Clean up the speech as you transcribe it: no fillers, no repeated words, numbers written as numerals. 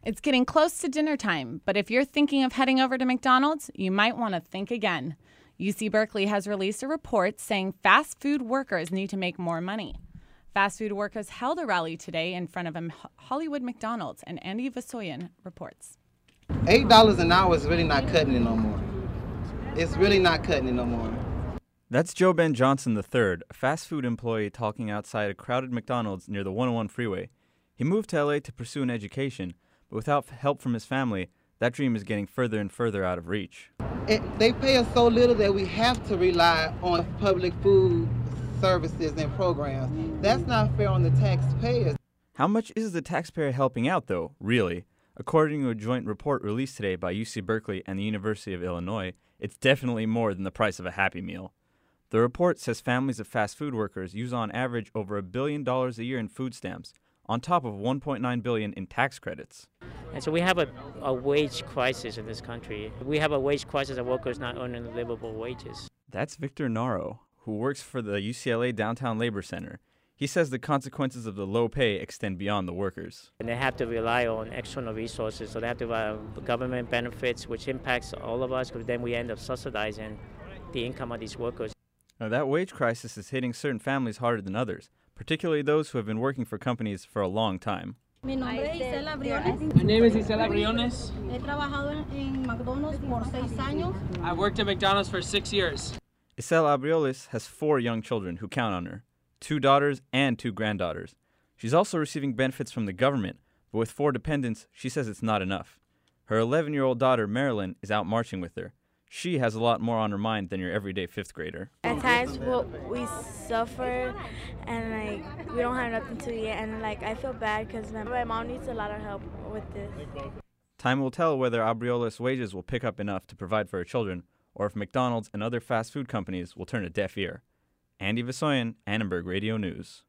It's getting close to dinner time, but if you're thinking of heading over to McDonald's, you might want to think again. UC Berkeley has released a report saying fast food workers need to make more money. Fast food workers held a rally today in front of a Hollywood McDonald's, and Andy Vasoyan reports. $8 an hour is really not cutting it no more. It's really not cutting it no more. That's Joe Ben Johnson III, a fast food employee talking outside a crowded McDonald's near the 101 freeway. He moved to LA to pursue an education, but without help from his family, that dream is getting further and further out of reach. They pay us so little that we have to rely on public food services and programs. That's not fair on the taxpayers. How much is the taxpayer helping out, though, really? According to a joint report released today by UC Berkeley and the University of Illinois, it's definitely more than the price of a Happy Meal. The report says families of fast food workers use on average over $1 billion a year in food stamps, on top of $1.9 billion in tax credits. And so we have a wage crisis in this country. We have a wage crisis of workers not earning livable wages. That's Victor Naro, who works for the UCLA Downtown Labor Center. He says the consequences of the low pay extend beyond the workers. And they have to rely on external resources, so they have to have government benefits, which impacts all of us, because then we end up subsidizing the income of these workers. Now, that wage crisis is hitting certain families harder than others, particularly those who have been working for companies for a long time. My name is Isela Briones. He trabajado en McDonald's por 6 años. I worked at McDonald's for 6 years. Isela Abrioles has 4 young children who count on her, 2 daughters and 2 granddaughters. She's also receiving benefits from the government, but with 4 dependents, she says it's not enough. Her 11-year-old daughter, Marilyn, is out marching with her. She has a lot more on her mind than your everyday 5th grader. At times we suffer and we don't have nothing to eat, and I feel bad because my mom needs a lot of help with this. Time will tell whether Abrioles' wages will pick up enough to provide for her children, or if McDonald's and other fast food companies will turn a deaf ear. Andy Vasoyan, Annenberg Radio News.